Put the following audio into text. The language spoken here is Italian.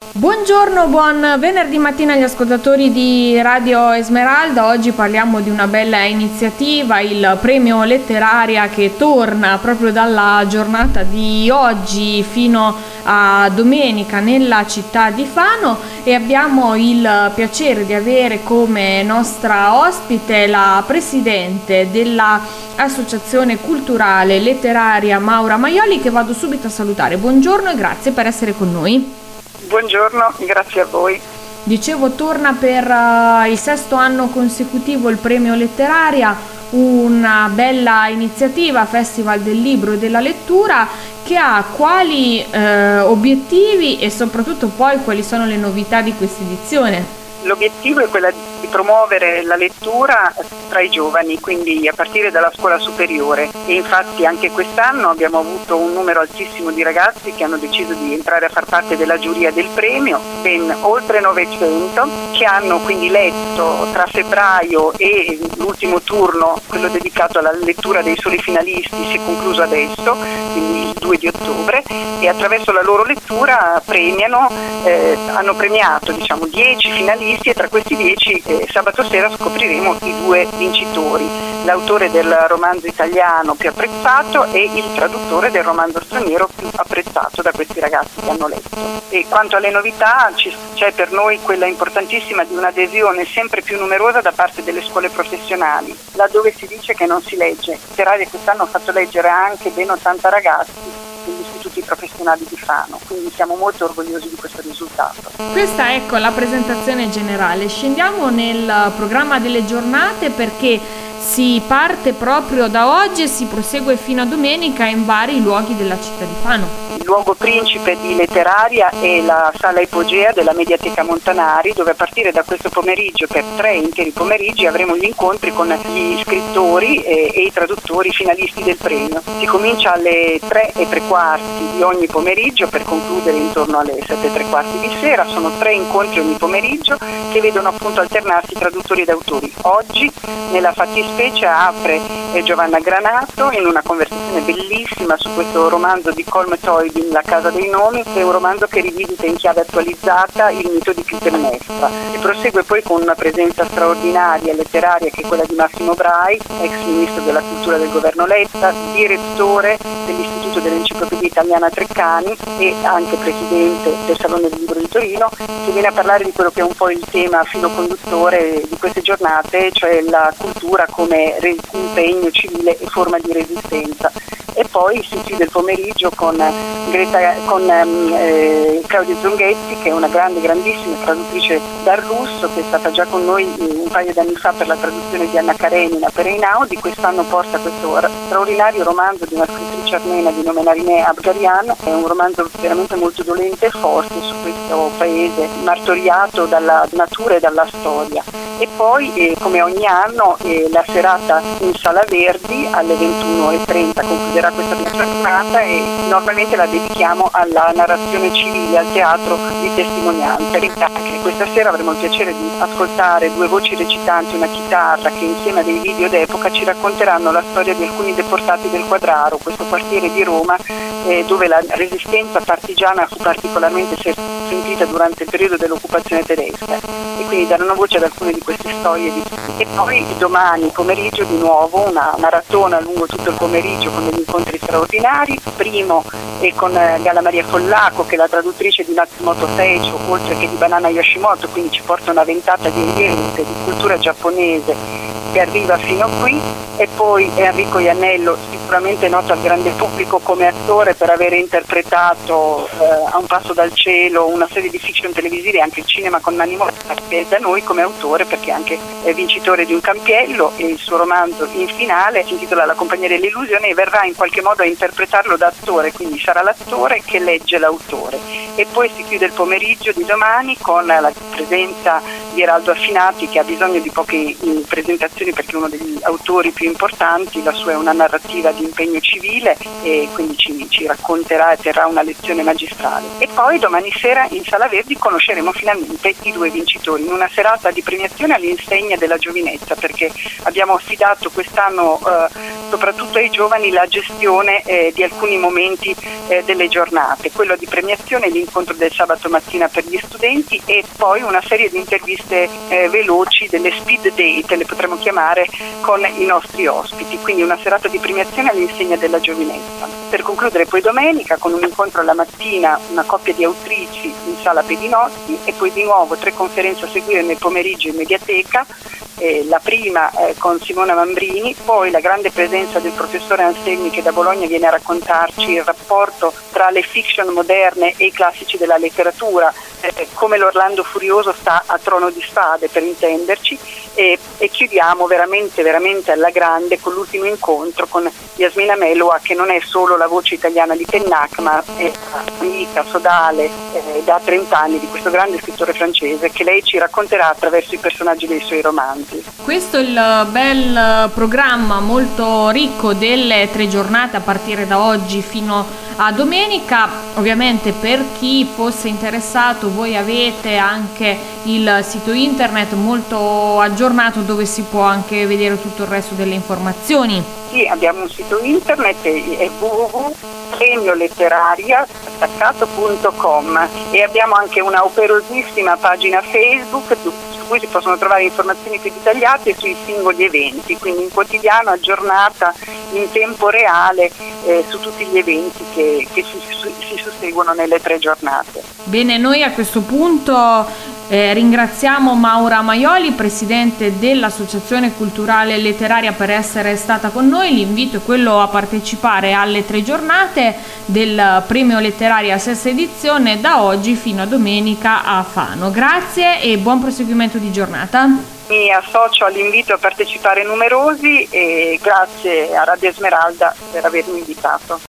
Buongiorno, buon venerdì mattina agli ascoltatori di Radio Esmeralda. Oggi parliamo di una bella iniziativa, il premio Letteraria, che torna proprio dalla giornata di oggi fino a domenica nella città di Fano, e abbiamo il piacere di avere come nostra ospite la presidente dell'Associazione Culturale Letteraria Maura Maioli, che vado subito a salutare. Buongiorno e grazie per essere con noi. Buongiorno, grazie a voi. Dicevo, torna per il 6º anno consecutivo il premio Letteraria, una bella iniziativa, Festival del Libro e della Lettura, che ha quali obiettivi e soprattutto poi quali sono le novità di questa edizione? L'obiettivo è quello di promuovere la lettura tra i giovani, quindi a partire dalla scuola superiore, e infatti anche quest'anno abbiamo avuto un numero altissimo di ragazzi che hanno deciso di entrare a far parte della giuria del premio, ben oltre 900, che hanno quindi letto tra febbraio e l'ultimo turno, quello dedicato alla lettura dei soli finalisti, si è concluso adesso, quindi il 2 di ottobre, e attraverso la loro lettura hanno premiato 10 finalisti, e tra questi 10 sabato sera scopriremo i 2 vincitori, l'autore del romanzo italiano più apprezzato e il traduttore del romanzo straniero più apprezzato da questi ragazzi che hanno letto. E quanto alle novità, c'è per noi quella importantissima di un'adesione sempre più numerosa da parte delle scuole professionali, laddove si dice che non si legge. Letteraria quest'anno ha fatto leggere anche ben 80 ragazzi degli istituti professionali di Fano, quindi siamo molto orgogliosi di questo risultato. Questa è la presentazione generale. Scendiamo nel programma delle giornate, perché si parte proprio da oggi e si prosegue fino a domenica in vari luoghi della città di Fano. Il luogo principe di Letteraria è la sala ipogea della Mediateca Montanari, dove a partire da questo pomeriggio, per 3 interi pomeriggi, avremo gli incontri con gli scrittori e i traduttori finalisti del premio. Si comincia alle 3:15 di ogni pomeriggio per concludere intorno alle 7:15 di sera. Sono 3 incontri ogni pomeriggio che vedono appunto alternarsi traduttori ed autori. Oggi nella fattispecie apre Giovanna Granato in una conversazione bellissima su questo romanzo di Colm Tóibín, La casa dei nomi, che è un romanzo che rivisita in chiave attualizzata il mito di Clitemnestra. Si prosegue poi con una presenza straordinaria letteraria, che è quella di Massimo Brai, ex ministro della cultura del governo Letta, direttore dell'Istituto dell'Enciclopedia Italiana Treccani e anche presidente del Salone del Libro di Torino, che viene a parlare di quello che è un po' il tema filo conduttore di queste giornate, cioè la cultura come impegno civile e forma di resistenza. E poi si chiude il pomeriggio con Claudia Zonghetti, che è una grandissima traduttrice dal russo, che è stata già con noi un paio di anni fa per la traduzione di Anna Karenina per Einaudi. Quest'anno porta questo straordinario romanzo di una scrittrice armena di nome Narineh Abgarian. È un romanzo veramente molto dolente e forte su questo paese martoriato dalla natura e dalla storia. E poi, come ogni anno, la serata in Sala Verdi alle 21:30 concluderà questa giornata, e normalmente la dedichiamo alla narrazione civile, al teatro di testimonianza. Anche questa sera avremo il piacere di ascoltare 2 voci recitanti, una chitarra, che insieme a dei video d'epoca ci racconteranno la storia di alcuni deportati del Quadraro, questo quartiere di Roma dove la resistenza partigiana fu particolarmente sentita durante il periodo dell'occupazione tedesca, e quindi daranno voce ad alcune di queste storie. E poi domani pomeriggio di nuovo una maratona lungo tutto il pomeriggio con degli incontri straordinari. Primo è con Gala Maria Follaco, che è la traduttrice di Matsumoto Teicho oltre che di Banana Yoshimoto, quindi ci porta una ventata di ambiente, di cultura giapponese che arriva fino qui. E poi Enrico Iannello, sicuramente noto al grande pubblico come attore per aver interpretato A un passo dal cielo, una serie di fiction televisive, anche il cinema con Nanni Motta, e da noi come autore perché anche è vincitore di un Campiello, e il suo romanzo In finale si intitola La compagnia dell'illusione, e verrà in qualche modo a interpretarlo da attore, quindi sarà l'attore che legge l'autore. E poi si chiude il pomeriggio di domani con la presenza di Eraldo Affinati, che ha bisogno di poche presentazioni Informazioni, perché uno degli autori più importanti, la sua è una narrativa di impegno civile e quindi ci racconterà e terrà una lezione magistrale. E poi domani sera in Sala Verdi conosceremo finalmente i 2 vincitori, in una serata di premiazione all'insegna della giovinezza, perché abbiamo affidato quest'anno soprattutto ai giovani la gestione di alcuni momenti delle giornate, quello di premiazione, l'incontro del sabato mattina per gli studenti e poi una serie di interviste veloci, delle speed date le potremmo chiamare, con i nostri ospiti, quindi una serata di premiazione all'insegna della giovinezza. Per concludere poi domenica con un incontro alla mattina, una coppia di autrici in Sala Pedinotti e poi di nuovo 3 conferenze a seguire nel pomeriggio in Mediateca. La prima con Simona Mambrini, poi la grande presenza del professore Anselmi che da Bologna viene a raccontarci il rapporto tra le fiction moderne e i classici della letteratura, come l'Orlando Furioso sta a Trono di Spade per intenderci, e chiudiamo veramente alla grande con l'ultimo incontro con Yasmina Meloa, che non è solo la voce italiana di Pennac ma è amica, sodale da 30 anni di questo grande scrittore francese, che lei ci racconterà attraverso i personaggi dei suoi romanzi. Questo è il bel programma molto ricco delle 3 giornate a partire da oggi fino a domenica. Ovviamente per chi fosse interessato voi avete anche il sito internet molto aggiornato dove si può anche vedere tutto il resto delle informazioni. Sì, abbiamo un sito internet, è www.premioletteraria.com e abbiamo anche una operosissima pagina Facebook su cui si possono trovare informazioni più dettagliate sui singoli eventi, quindi in quotidiano, aggiornata, in tempo reale su tutti gli eventi che si susseguono nelle 3 giornate. Bene, noi a questo punto ringraziamo Maura Maioli, presidente dell'Associazione Culturale Letteraria, per essere stata con noi. L'invito è quello a partecipare alle 3 giornate del Premio Letteraria 6ª edizione da oggi fino a domenica a Fano. Grazie e buon proseguimento di giornata. Mi associo all'invito a partecipare numerosi e grazie a Radio Esmeralda per avermi invitato.